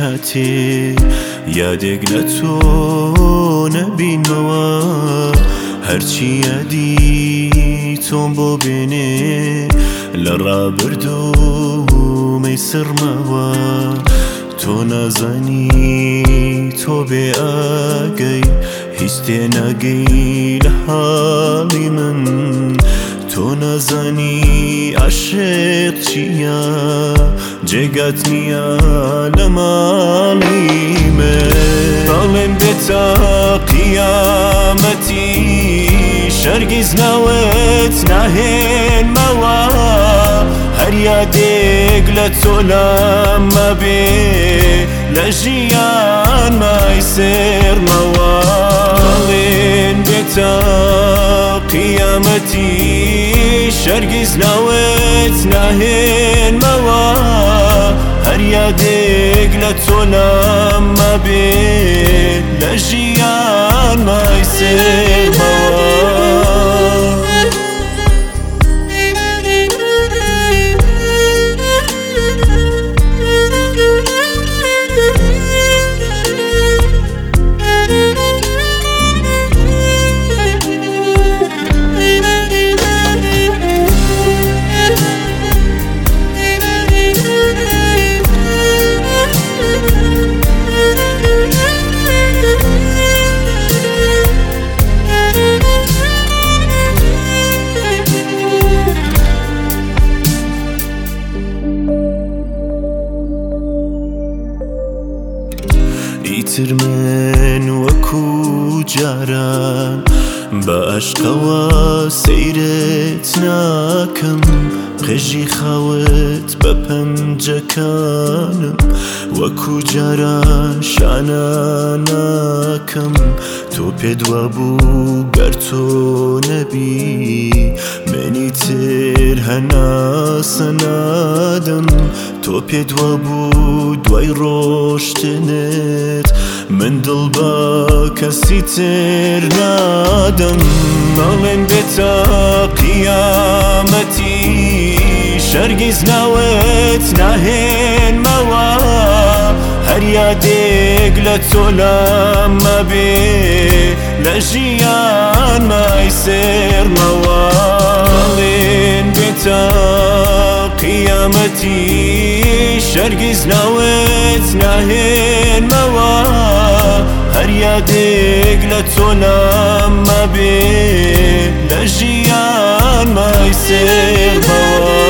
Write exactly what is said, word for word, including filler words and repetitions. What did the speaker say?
هاتێ یادێک لە تۆ نەبینەوە هەرچی یادی تۆم بۆ بێنێ لە ڕابردوومەی سرمەوە تۆ نازانی تۆ بێ ئاگەی هیچ تێناگەی لە حاڵی من تۆ نازانی عاشق چییە جێگات نییە لە ماڵی من بەڵێن بێتە قیامەتی هەرگیز ناوت ناهێنمەوە هەر یادێک لە تۆ لەمە بێ لە ژیان مای سێرمەوە بەڵێن بێتە قیامەتی هەرگیز ناوت ناهێنمەوە هەر یادێک لە تۆ لەمە بێ لە ژیان مای سێرمەوە ئیتر من وەکو جاران بە عەشقەوە سەیرت ناکەم قژی خاوت بە پەنجەکانم وەکو جاران شانە ناکەم تۆ پێت وابوو گەر تۆ نەبی منی تر هەناسە نادەم تۆ پێت وابوو دوای ڕۆشتنت من دڵ بە کەسی تر نادەم بەڵێن بێتە قیامەتی هەرگیز ناوت ناهێنمەوە هەر یادێک لە تۆ لەمە بێ لە ژیان مای سێرمەوە بەڵێن بێتە قیامەتی هەرگیز ناوت ناهێنمەوە هەر یادێک لە تۆ لەمە بێ لە ژیان مای سێرمەوە